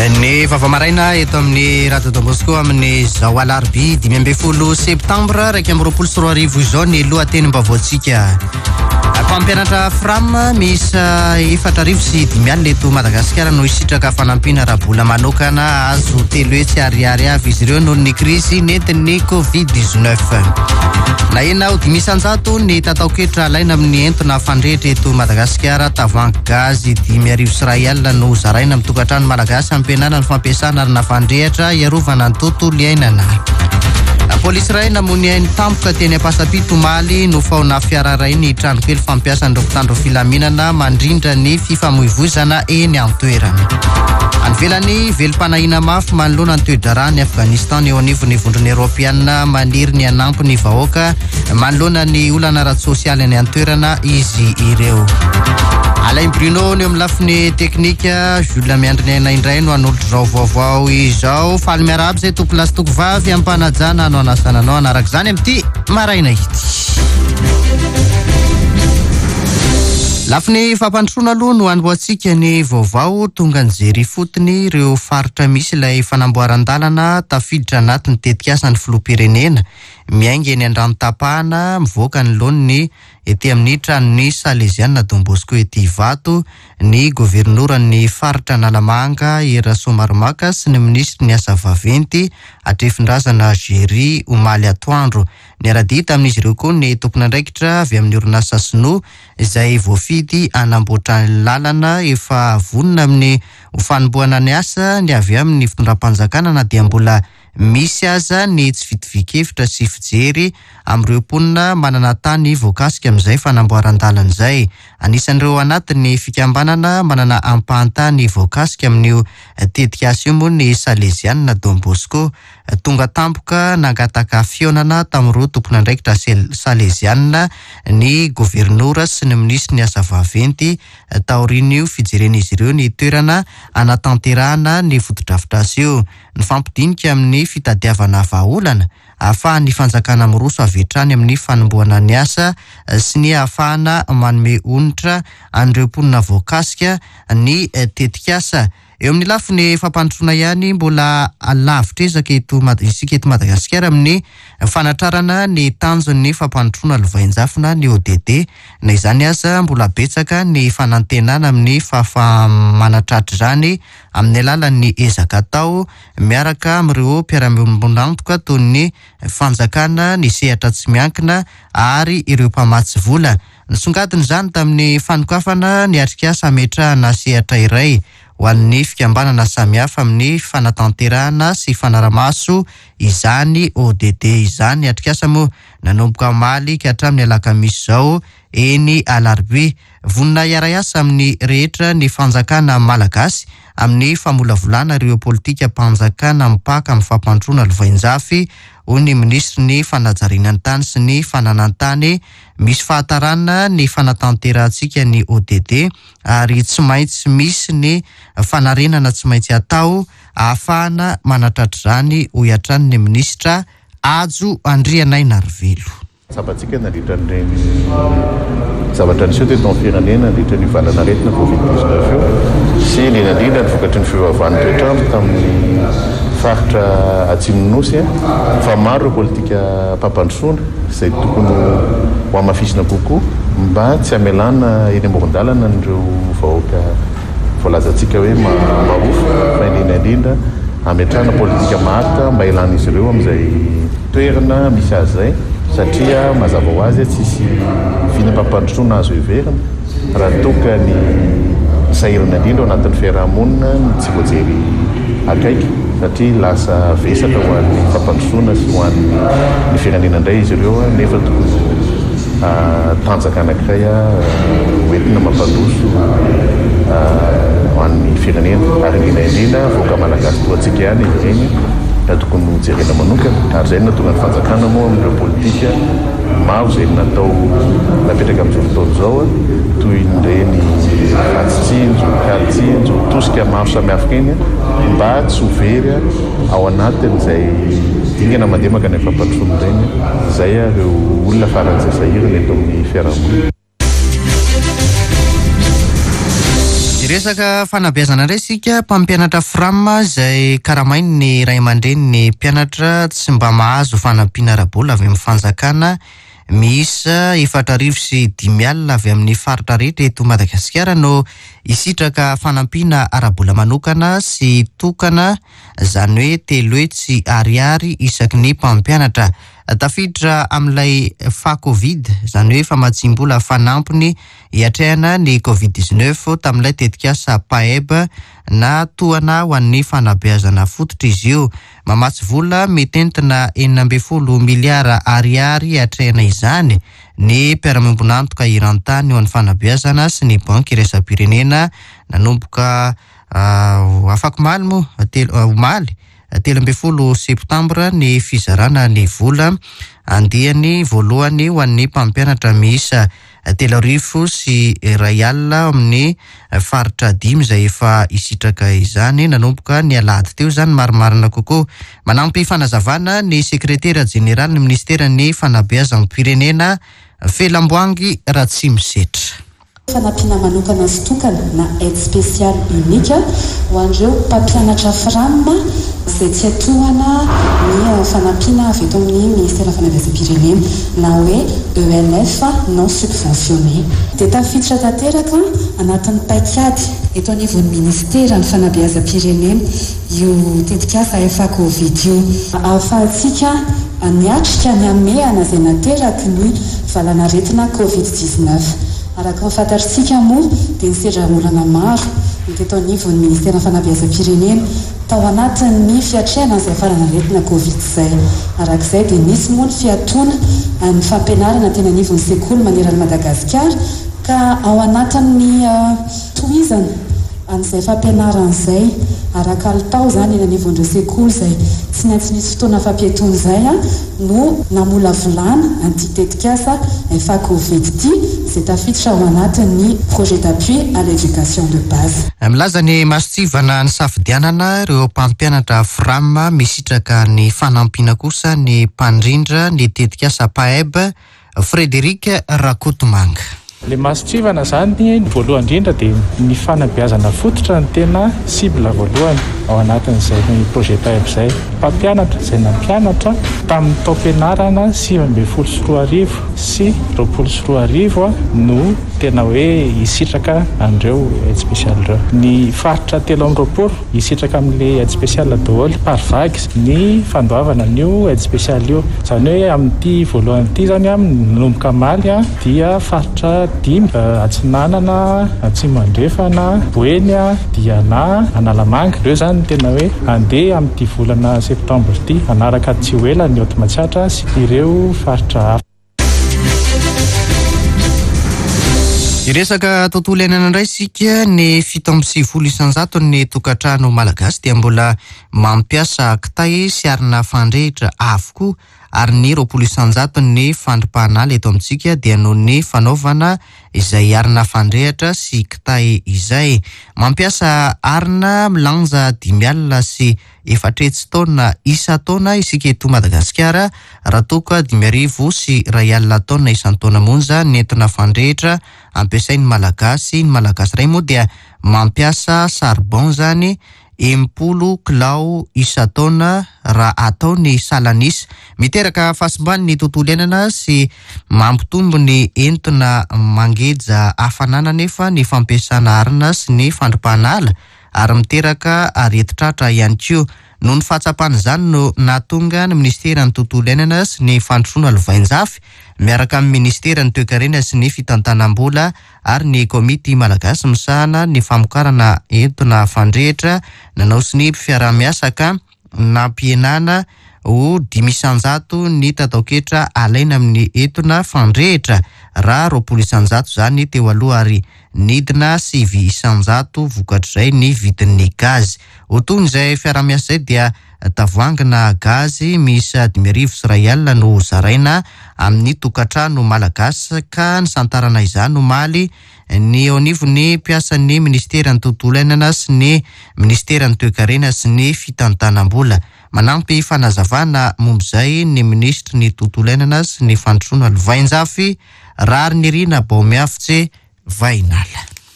Ny vavamaraina eto amin'ny Radio Don Bosco amin'ny zao alarobia 10 septambra 2024 izao ny lohatenim-baovao-tsika. Mpampianatra FRAM miisa 4 sy 5 eto Madagasikara no isitraka fanampiana rahabola manokana azo telo hoe tsy ariary avy izy ireo noho ny krizy nentin'ny Covid-19. Na ena ho 500 ny tataoketra alaina amin'ny entona fandrehitra eto Madagasikara, tavoahangy gazy 5 sy ray alina no zaraina amin'ny tokantrano malagasy ampianana ny fampiasana arina fandrehatra iarovana ny tontolo iainana. Polisy iray namony hainy tampoka teny Ampasapito Maly no faona fiara iray ny trano kely fampiasan'ireo mpitandro filaminana mandrindra ny fifamoivoizana eny an-toerana. Anvelany velim-panahina mafy manoloana ny toe-draharaha ny Afghanistan eo anivon'ny vondrona Eoropeanina maniry ny anampy ny vahoaka manoloana ny olana ara-tsosialy ny an-toerana izy ireo. Alain Bruno ny amin'ny lafiny teknika, Jules Miandrinaina indray no anolotra zao vaovao izao. Faly miarahaba zay tompo lasitoko vavy ampanajana anao anasana anao anarak' izany amin'ity maraina ity. Lafiny fampandrosoana aloha no anboatsika ny vaovao tonga nijery fotony ireo faritra misy ilay fanamboaran-dalana tafiditra anatin'ny tetikasan'ny filoham-pirenena miainga eny an-drano-tapahana mivoaka ny loany ety amin'ny tranon'ny Salesianina Don Bosco ety Ivato, ny governoran'ny faritra Nalamanga Eraso Marimaka sy ny ministry ny asa vaventy Atrefindrazana Gery Omaly Atoandro. Niara-dita amin'izy ireo koa ny tompon'andraikitra avy amin'ny orinasa Sinoa izay voafidy anamboatra ny lalana efa vonona amin'ny fanombohana ny asa ny avy amin'ny fitondram-panjakana na dia mbola misy aza ny tsy vitivikevitra sy fijery amin'ireo mponina manana tany voakasika amin'izay fanamboaran-dalana izay. Anisan'ireo anatin'ny fikambanana manana ampahantany voakasika amin'io tetikasa io moa ny Salesianina Don Bosco tonga tampoka nangataka fionana tamin'ireo tompon'andraikitra Salesianina ny governora sy ny ministry ny asa vaventy taorian'io fijeren'izy ireo ny toerana anatanterahana ny fotodrafitrasa io. Ny fampidinika amin'ny fitadiavana vahaolana ahafahan'ny fanjakana miroso avetrany amin'ny fanombohana ny asa sy ny ahafahana manome onitra an'ireo mponina voakasika ny tetikasa. Eo amin'ny lafiny fampandrosoana ihany mbola lavitra ezaka isika eto Madagasikara amin'ny fanatrarana ny tanjon'ny fampandrosoana lovain-jafina ny ODD. Na izany aza mbola betsaka ny fanantenana amin'ny fahamanatratra izany amin'ny alalan'ny ezaka atao miaraka amin'ireo mpiara-miombonantoka toy ny fanjakana ny sehatra tsy miankina ary ireo mpamatsy vola. Nisongadina izany tamin'ny fanokafana ny atrikasa ametrahana sehatra iray ho an'ny fikambanana samihafa amin'ny fanatanterahana sy fanaramaso izany ODD izany. Atrikasa moa nanomboka Maly ka hatramin'ny alakamisy izao eny alarobia. Vonona iara asa amin'ny rehetra ny fanjakana malagasy amin'ny famolavolana ireo politika mpanjakana mipaka amin'ny fampandrosoana lovain-jafy ho ny ministry ny fanajariana ny tany sy ny fananantany. Misy fahatarana ny fanatanterantsika ny ODD ary tsy maintsy misy ny fanarenana tsy maintsy atao ahafahana manatratra izany ho iatrany ny ministra Ajo Andrianaina Arivelo. Sabatsika nandritra n'ireny zavatra niseho teto amin'ny firenena nandritra ny valana aretina Covid-19 io sy indrindra ny vokatry ny fivavahan'ny toetrandro tamin'ny faritra Atsimonosy fa maro ireo politika mpampandrosoana izay tokony ho amafisina kokoa mba tsy hamelana eny amoron-dalana n'ireo vahoaka voalazantsika hoe marofo fa indrindra ametrahana politika marika mba ilan'izy ireo amin'izay toerana misy azy izay satria mazava ho azy tsisy vinam-pampandrosoana azo heverina raha toka ny sahirana indrindra ao anatin'ny fiarahamonina tsy voajery akaiky satria lasa vesatra ho an'ny fampandrosoana sy ho an'ny firenena indray izy ireo nefa tokony tanjaka anankiray hoentina mampandroso ho an'ny firenena ary indrindra voaka malagasy toantsika ihany izy ireny tokony jerena manokana ary zay natonga ny fanjakana moa amin'ireo politika maro zay natao napetraka amin'izao fotoana izao toy ireny fatsitsinjo, kalitsinjo, tosika maro samihafa eny mba tsy ho very ao anatin'izay dingana mandemaka ny fampandrosoana ireny izay ireo olona faran'izay sahirana eto amin'ny fiarahamonina. Resaka fanabeazana indray sika mpampianatra frama izay karamainy ny ray aman-dreny ny mpianatra tsy mba mahazo fanampiana ara-bola avy amin'ny fanjakana miisa 4,5 avy amin'ny faritra rehetra eto Madagasikara no isitraka fanampiana ara-bola manokana sy tokana izany hoe 3 hetsy ariary isaky ny mpampianatra. Tafiditra amin'ilay fa-Covid izany hoe famadiham-bola fanampiny hiatrehana ny Covid-19 tamin'ilay tetikasa PAEB na tohana ho an'ny fanabeazana fototra izy io. Mamatsy vola mitentina 9 miliara ariary hiatrehana izany ny mpiara-miombon'antoka iran-tany ho an'ny fanabeazana sy ny banky iraisam-pirenena nanomboka afaka omaly moa omaly 13 septambra ny fizarana ny vola andihany voalohany ho an'ny mpampianatra miisa 3,000 alina amin'ny faritra 5 izay efa isitraka izany nanomboka ny alahady teo izany marimarina kokoa. Manampy fanazavana ny sekretera jeneraly ny ministeran'ny fanabeazam-pirenena Felamboangy Ratsimisetra. Fanampiana manokana sy tokana na aide spéciale unique ho an'ireo mpampianatra frama izay tsy atohana ny fanampiana avy eto amin'ny ministera fanabeazam-pirenena na hoe ENF non subventionné. Dia tafiditra tanteraka anatin'ny paikady eto anivon'ny ministera ny fanabeazam-pirenena io tetikasa efa Covid io ahafahantsika niatrika ny ameana izay nateraky ny valanaretina Covid-19. Araka ny fantatritsika moa dia nisedra olana maro teto anivon'ny ministera fanabeazam-pirenena tao anatin'ny fiatrehana izay valanaretina Covid izay. Arak'izay dia nisy moa ny fiatoana ny fampianarana teny anivon'ny sekoly maneran'ny Madagasikara ka ao anatin'ny tohizana an'izay fampianarana izay araka alitao izany eny anivon'ireo sekoly izay tsy maintsy nisy fotoana fampiatoana izay no namola volana an'ity tetikasa efa Covid ity izay tafiditra ao anatin'ny projet d'appui à l'éducation de base. Milaza ny masitsivana ny safidianana ireo mpampianatra frama misitraka ny fanampiana kosa ny mpandrindra ny tetikasa PAEB Frédéric Rakotomanga. Le masitsivana zany voalohany indrindra dia ny fanabeazana fototra ny tena cible voalohany ao anatin'izay ny projet PAEB izay. Mpampianatra izay nampianatra tamin'ny taom-pianarana 2024 sy 2025 no tena hoe hisitraka an'ireo aide spéciale ireo. Ny faritra 3 hisitraka amin'ilay aide spéciale daholo par vague ny fandoavana an'io aide spéciale io. Izany hoe amin'ity voalohany ity zany nanomboka maly dia faritra 5 Atsinanana, Atsimandrefana, Boeny, Diana, Analamanga. Ireo zany tena hoe andeha amin'ity volana septambra ity anaraka tsy ho ela ny Otmatsiatra sy ireo faritra hafa. Iresaka tontolo iainana indray sika ny 7,9 isanjato ny tokantrano malagasy dia mbola mampiasa kitay sy arina fandrehitra avokoa ary ny 20 isanjato ny fandripahanala eto amintsika dia noho ny fanaovana izay arina fandrehatra sy kitay izay. Mampiasa arina milanja 5 alina sy 4 taona isa taona isika eto Madagasikara raha toka 5,000 sy 2 alina taona isan-taona monja ny entina fandrehitra ampiasain'ny malagasy. Ny malagasy ray moa dia mampiasa charbon zany 10 kilao isa taona raha atao ny salanisa. Miteraka fahasimbany ny tontolo iainana sy mampitombo ny entina mangeja hafanana nefa ny fampiasana arina sy ny fandripahanala ary miteraka areti-tratra ihany koa. Noho ny fahatsapana no nahatonga ny ministera ny tontolo iainana sy ny fandrosoana lovain-jafy miaraka amin'ny ministera ny toe-karena sy ny fitantanam-bola ary ny komity malagasy misahana ny famokarana entina fandrehitra nanao sy ny fiara-miasa ka nampienana ho 5 isanjato ny tatao-ketra alaina amin'ny entina fandrehitra raha 20 isanjato zany teo aloha ary nidina 7 isanjato vokatr'izay ny vidin'ny gazy. Otony izay fiara-miasa izay dia tavoangina gazy miisa 5,000 sy 2 alina no zaraina amin'ny tokantrano malagasy ka ny santarana izany omaly ny eo anivon'ny mpiasan'ny ministera ny tontolo iainana sy ny ministera ny toe-karena sy ny fitantanam-bola. Manampy fanazavana mombizay ny ministry ny tontolo iainana sy ny fandrosoana lovain-jafy Rary Nirina Baumiafitsy Vainala.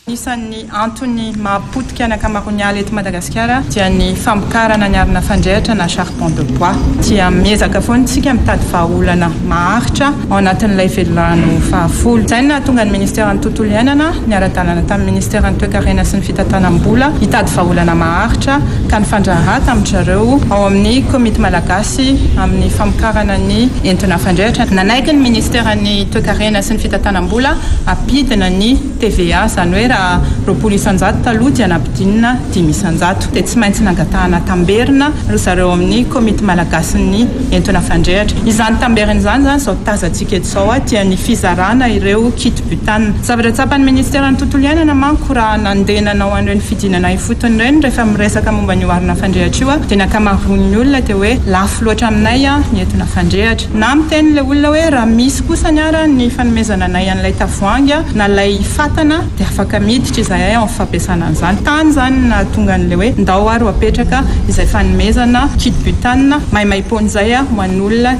Isan'ny antony mahapotika ny ankamaroany eto Madagasikara dia ny famokarana ny arina fandrehatra na charbon de bois. Dia miezaka foana isika mitady vahaolana maharitra ao anatin'ilay velorano fahafolo. Izay nahatonga ny ministera ny tontolo iainana niara-dalana tamin'ny ministera ny toe-karena sy ny fitantanam-bola hitady vahaolana maharitra ka ny fandraharaha tamin'izareo ao amin'ny komity malagasy amin'ny famokarana ny entona fandrehatra. Nanaiky ny ministera ny toe-karena sy ny fitantanam-bola ampidina ny TVA, izany hoe raha 200 taloha dia nampidinina 500. Dia tsy maintsy nangatahana tamberina ry zareo amin'ny komity malagasy ny entona fandrehatra. Izany tamberina izany izao tazantsika eto izao dia ny fizarana ireo kit butane. Zavatra tsapan'ny ministera ny tontolo iainana manko raha nandenana ho an'ireny fidinana ifotony ireny rehefa miresaka momba ny arina fandrehatra io dia nakamaroan'ny olona dia hoe lafo loatra aminay ny entona fandrehatra. Na miteny ilay olona hoe raha misy kosa ny ara ny fanomezana anay an'ilay tavoahangy na ilay fatana dia afaka miditra izay amin'ny fampiasana an'izany. Tany izany na tonga n'ilay hoe ndao ary apetraka izay fanomezana kit butane maimaimpony izay ho an'olona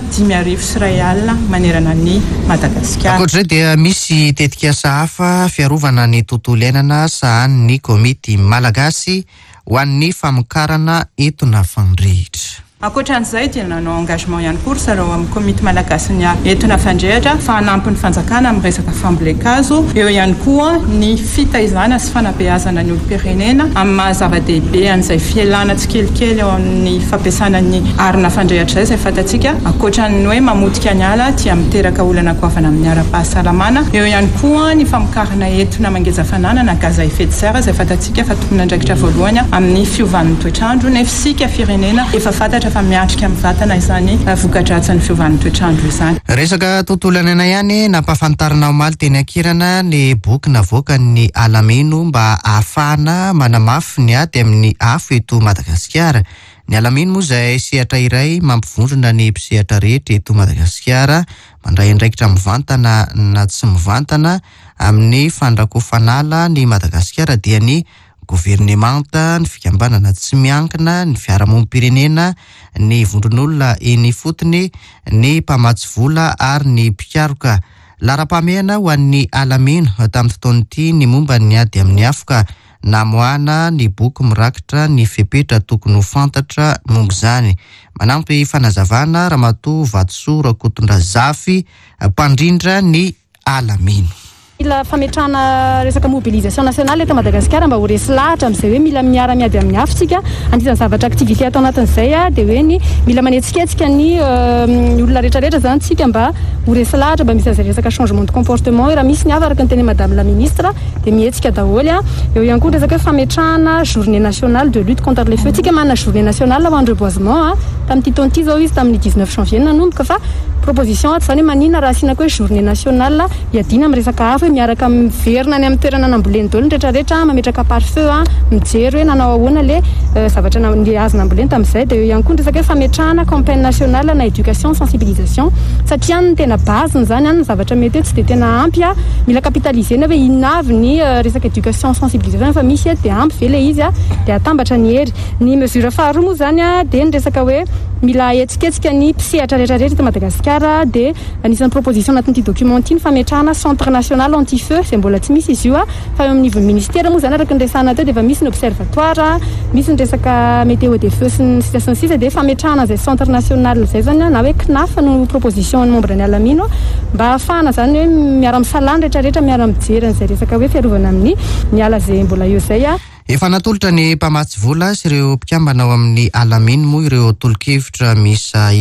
5,000 manerana ny Madagasikara. Ankoatr'izay dia misy tetikasa hafa fiarovana ny tontolo iainana sahan'ny komity malagasy ho an'ny famokarana entona fandrehitra. Ankoatran'izay dia nanao engagement ihany koa zareo amin'ny komity malagasy ny entona fandrehatra fa hanampy ny fanjakana amin'ny resaka fambolekazo. Eo ihany koa ny fitaizana sy fanabeazana ny olom-pirenena amin'ny mahazava-dehibe an'izay fialana tsikelikely eo amin'ny fampiasana ny arina fandrehatra izay fantatsika. Ankoatran'ny hoe mamotika ny ala dia miteraka olana goavana amin'ny ara-pahasalamana. Eo ihany koa ny famokarana entona mangezafanana na gaz à effet de serre izay fantatsika fa tokony andraikitra voalohany amin'ny fiovan'ny toetrandro. Nefa sika firenena efa fantatra fa miatrika amin'ny vatana izany voka-dratsan'ny fiovan'ny toetrandro izany. Resaka tontolo iainana ihany nampahafantarina omaly teny Ankirana ny boky navoaka ny Alamino mba ahafahana manamafy ny ady amin'ny afo eto Madagasikara. Ny Alamino moa izay sehatra iray mampivondrona ny mpisehatra rehetra eto Madagasikara, mandray andraikitra mivantana na tsy mivantana amin'ny fandrakofanala ny Madagasikara dia ny governemanta, ny fikambanana tsy miankina, ny fiarahamonim-pirenena, ny vondron'olona eny fotony, ny mpamatsy vola ary ny mpikaroka. Lara-pameana ho an'ny Alamino tamin'ny fotoan'ity ny momba ny ady amin'ny afoka namoana ny boky mirakitra ny fepetra tokony ho fantatra momba izany. Manampy fanazavana Ramatoa Vatosoa Rakotondrazafy, mpandrindra ny Alamino. Mila fametrahana resaka mobilisation nationale eto Madagasikara mba ho resy lahatra amin'izay hoe mila miara-miady amin'ny afitsika. Anisan'ny zavatra aktivité atao anatin'izay dia hoe ny mila manetsiketsika ny olona rehetrarehetra zany tsika mba ho resy lahatra mba misy an'izay resaka changement de comportement. Raha misy ny hafa araka ny teny madame la ministre dia mihetsika daholo. Eo ihany koa resaka hoe fametrahana journée nationale de lutte contre les feux. Tsika manana journée nationale ho an'ny reboisement tamin'ity taon'ity zao izy tamin'ny 19 janvier nanomboka fa proposition zany manina raha asiana koa hoe journée nationale iadina amin'ny resaka hafa miaraka miverina any amin'ny toerana namboleny daholo ny rehetrarehetra mametraka pare-feu mijery hoe nanao ahoana le zavatra ny azona namboleny tamin'izay. Dia eo ihany koa ny resaka hoe fametrahana campagne nationale na éducation sensibilisation satria any ny tena baziny zany any ny zavatra mety hoe tsy dia tena ampy mila capitalisena hoe inona avy ny resaka éducation sensibilisation fa misy dia ampy ve le izy dia atambatra ny hery. Ny mesure faharoa moa zany dia ny resaka hoe mila etsiketsika ny mpisehatra rehetrarehetra eto Madagasikara dia anisan'ny proposition anatin'ity document ity ny fametrahana centre national anti-feu izay mbola tsy misy izy io fa eo amin'ny niveau ministère moa zany araka ny resahana teo dia efa misy ny observatoire, misy ny resaka météo des feux sy ny sisa dia fametrahana izay centre national izay zany na hoe CNAF no proposition ny membre ny Alamino mba ahafahana zany hoe miara-misalany rehetrarehetra miara-mijery an'izay resaka hoe fiarovana amin'ny ny ala izay mbola eo izay Efa natolotra ny mpamatsy vola sy ireo mpikambana ao amin'ny Alamino moa ireo tolo-kevitra misa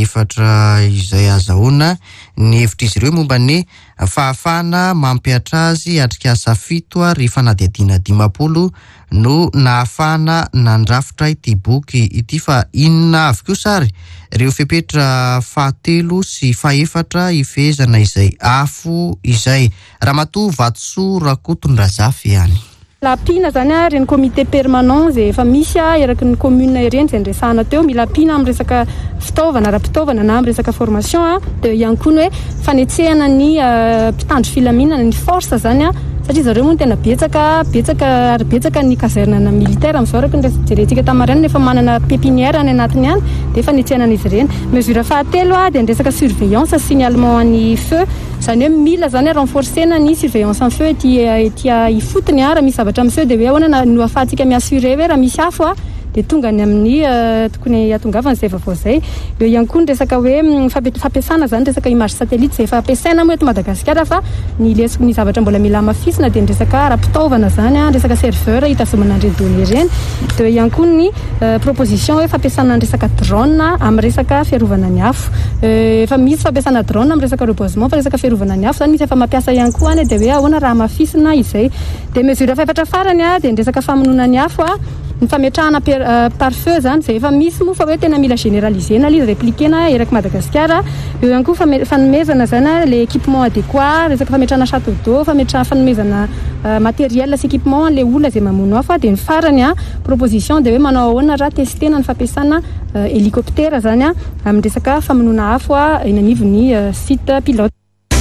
4 izay azahoana. Ny hevitra izy ireo momba ny fahafahana mampiatra azy atrikasa 7 ary fanadihadiana 50 no nahafahana nandrafitra ity boky ity fa inona avy koa sary ireo fepetra 7 sy 4 ifezana izay afo izay. Ramatoa Vatosoa Rakotondrazafy ihany. Lapina zany reny comité permanent zay efa misy eraky ny commune ireny zay ndresahana teo mila pina amin'ny resaka fitaovana ara-pitaovana na amin'ny resaka formation dia ihany koa ny hoe fanetsehana ny mpitandro filaminana ny force zany satria zareo moa tena betsaka ny kasernana militaire amin'izao araka ny jerentsika tamarana nefa manana pépinière any anatiny any dia efa nitsenan'izy ireny. Mesure fahatelo dia ny resaka surveillance signalement ny feu, zany hoe mila zany renforcena ny surveillance en feu ety ifotony raha misy zavatra amin'ny feu dia hoe ahoana no ahafahantsika miassurer hoe raha misy afo dia tonga ny amin'ny tokony atongavana izay vaovao izay. Eo ihany koa ny resaka hoe fampiasana zany resaka image satellite izay efa ampiasaina moa eto Madagasikara fa ny zavatra mbola mila amafisina dia ny resaka ara-pitaovana zany resaka serveur hitazomana an'ireny données ireny. Dia eo ihany koa ny proposition hoe fampiasana ny resaka drone amin'ny resaka fiarovana ny afo. Efa misy fampiasana drone amin'ny resaka reboisement fa resaka fiarovana ny afo zany misy efa mampiasa ihany koa any dia hoe ahoana raha amafisina izay. Dia mesure faefatra farany dia ny resaka famonoana ny afo ny fametrahana par feu zany izay efa misy moa fa hoe tena mila généralisena izy répliquena eraky Madagasikara. Eo ihany koa fanomezana zany le équipement adéquat, resaka fametrahana château d'eau, fanomezana matériel sy équipement le olona izay mamono afo. Dia ny farany proposition dia hoe manao ahoana raha testena ny fampiasana hélicoptère zany amin'ny resaka famonoana afo eny anivon'ny site pilote.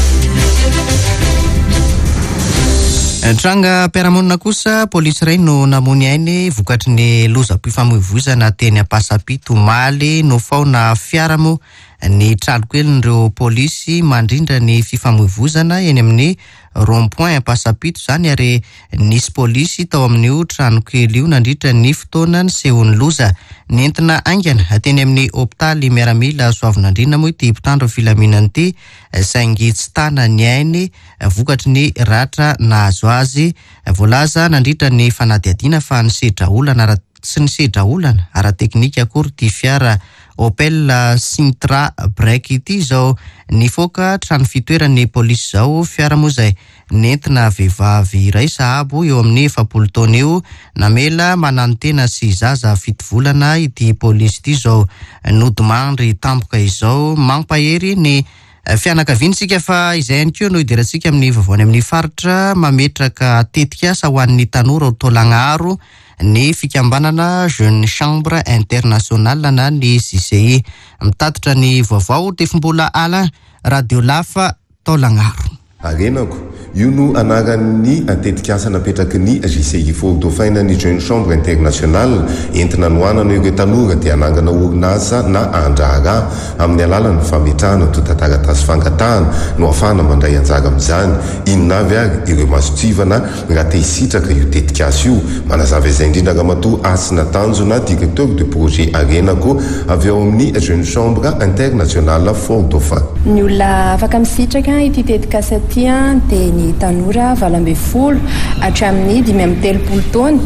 Tranga mpiaramonina kosa polisy iray no namony ainy vokatry ny lozam-pifamoivoizana teny Ampasapito Maly no faona fiara moa ny tralokelon'ireo polisy mandrindra ny fifamoivoizana eny amin'ny rond-point Ampasapito zany ary nisy polisy tao amin'io tranokely io nandritra ny fotoana ny sehon'ny loza nentina aingana teny amin'ny hôpitaly miaramila Soavinandriana moa ity mpitandro filaminana ity saingy tsy tana ny ainy vokatry ny ratra nahazo azy. Voalaza nandritra ny fanadiadiana fa nisedra olana sy nisedra olana ara-teknika akory ty fiara Opel Sintra break ity izao nifoaka trano fitoeran'ny polisy izao. Fiara moa izay nentina vehivavy iray sahabo eo amin'ny 70 taona eo namela mananotena sy zaza fito volana ity polisy ity izao nodimandry tampoka izao mampahery ny fianakaviantsika fa izay ihany koa no idirantsika amin'ny vaovany amin'ny faritra mametraka tetikasa ho an'ny tanora ho taolagnaro ny fikambanana Jeune Chambre Internationale na ny JCI mitatitra ny vaovao Tefombola Ala Radio Lafa taolagnaro. Arenako io no anaran'ny antetikasa napetraky ny JCI Fort Dauphin ny Jeune Chambre Internationale entina noanana ireo tanora dia anangana orinasa na andrara amin'ny alalan'ny fametrahana totataratasy fangatahana no ahafahana mandray anjara amin'izany. Inona avy ary ireo masotsivana raha te hisitraka io tetikasa io. Manazava izay indrindra ramatoa Asina Tanjona, directeur de projet Arenako avy ao amin'ny Jeune Chambre Internationale Fort Dauphin. Ny olona afaka misitraka ity tetikasa dia ny tanora 20 hatramin'ny 13 taona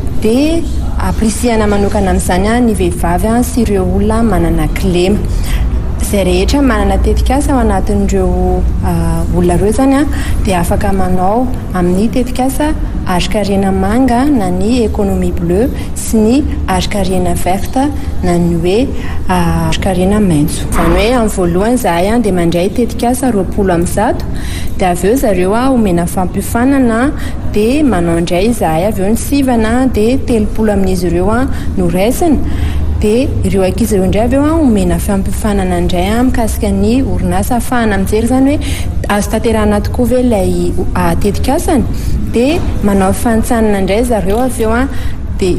dia aprisihana manokana amin'izany ny vehivavy sy ireo olona manana kilema. Izay rehetra manana tetikasa ao anatin'ireo olona ireo zany dia afaka manao amin'ny tetikasa âge carrière manga na ny économie bleue sy ny âge carrière verte na ny hoe âge carrière maitso. Izany hoe amin'ny voalohany zahay dia mandray tetikasa 20 dia avy eo zareo omena fampifanana dia manao indray zahay avy eo ny sivana dia 30 amin'izy ireo no raisina. Dia ireo ankizy ireo indray avy eo omena fampifanana indray mikasika ny orinasa ahafahana mijery zany hoe azo tanterahana tokoa ve ilay tetikasany dia manao fantsanana indray zareo avy eo dia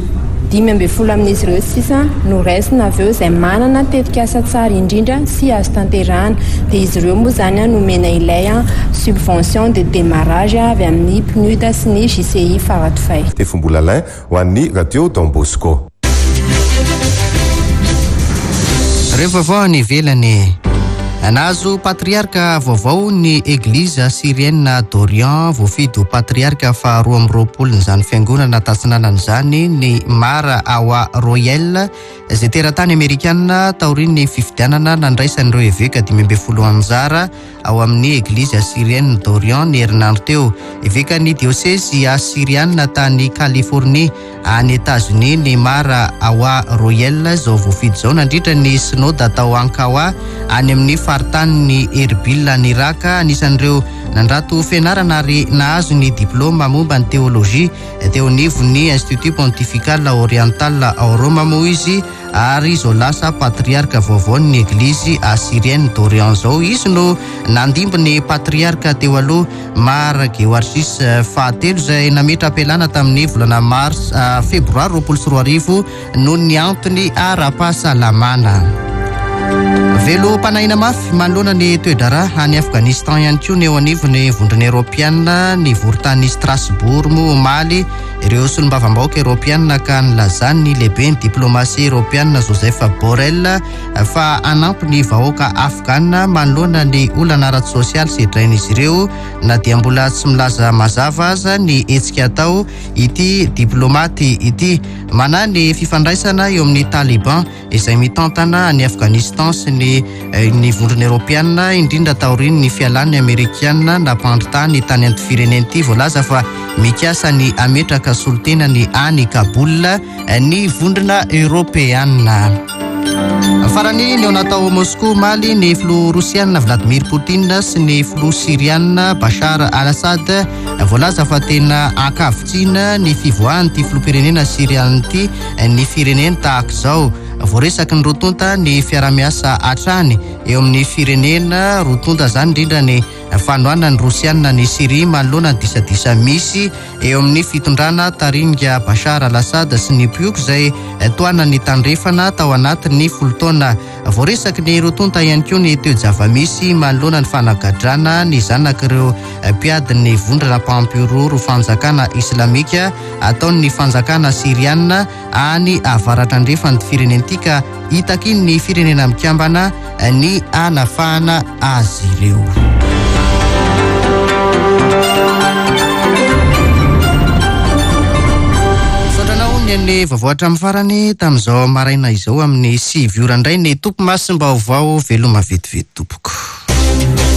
15 amin'izy ireo sisa no raisina avy eo izay manana tetikasa tsara indrindra sy azo tanterahana. Dia izy ireo moa zany nomena ilay subvention de démarrage avy amin'ny PNUD sy ny JCI Faratofay. Tefombola Alain ho an'ny Radio Don Bosco. Rehefa vaovao ny velany nahazo patriarka vaovao ny Egliza Syrienne d'Orient voafidy ho patriarka faharoa amby roapolo n'izany fiangonana tatsinanan'izany ny Mara Awa Royal izay teratany Amerikanina taorian'ny fifidianana nandraisan'ireo eveka 12 anjara ao amin'ny Egliza Syrienne d'Orient ny herinandro teo. Evekan'ny diocèse Syrianina tany Californie any États-Unis ny Mara Awa Royal izao voafidy izao nandritra ny synode atao Ankawa any amin'ny faritany ny Erbil ny Iraka. Anisan'ireo nandrato fianarana ary nahazo ny diplôma momba ny teolojia teo anivon'ny Institut Pontifical Oriental ao Roma moa izy ary izao lasa patriarka vaovao ny eglizy assyrienne d'Orient zao. Izy no nandimby ny patriarka teo aloha Mar Georgis fahatelo izay nametra am-pialana tamin'ny volana mars febroary 2024 noho ny antony ara-pahasalamana. Velom-panaina mafy manoloana ny toe-draharaha any Afghanistan ihany koa ny eo anivon'ny vondrona Eoropeanina ny vorotany Strasbourg moa omaly ireo solombavambahoaka Eoropeanina ka nilazany ny lehibe ny diplomasia Eoropeanina Joseph Borrell fa anampy ny vahoaka Afgana manoloana ny olana ara-tsosialy sedrain'izy ireo na dia mbola tsy milaza mazava aza ny hetsika atao ity diplomaty ity. Mana ny fifandraisana eo amin'ny Taliban izay mitantana any Afghanistan sy ny vondrona Eoropeanina indrindra taoriny ny fialan'ny Amerikanina nampandritany tany anty-fireneny ity voalaza fa mikasa ny ametraka solotenany any Kaboul ny vondrona Eoropeanina. Farany ny ao natao Moscou maly ny filoha Rosianina Vladimir Poutine sy ny filoha Sirianina Bashar al-Assad voalaza fa tena ankavitsiana ny fivoahan'ity filoham-pirenena Siriana ity ny firenena tahaka izao. Voaresaky ny rotonta ny fiara-miasa hatrany eo amin'ny firenena rotonta zany indrindra ny fanoana ny Rosianina ny Siria manoloana ny disadisa misy eo amin'ny fitondrana taringa Bashar al-Assad sy ny mpioky izay toana ny tandrefana tao anatin'ny folo-taona. Voaresaky ny rotonta ihany koa ny toe-java-misy manoloana ny fanagadrana ny zanak'ireo mpiadin'ny vondrona mpampiroro fanjakana islamika ataon'ny fanjakana Siriana any avaratran-drefany firenena ka hitakiny ny firenena mikambana ny anafahana azy ireo. Sotranao ny vavoatra amin'ny farany tamin'izao maraina izao amin'ny 7 ora indray ny tompo masim-baovao veloma vetivety tompoko.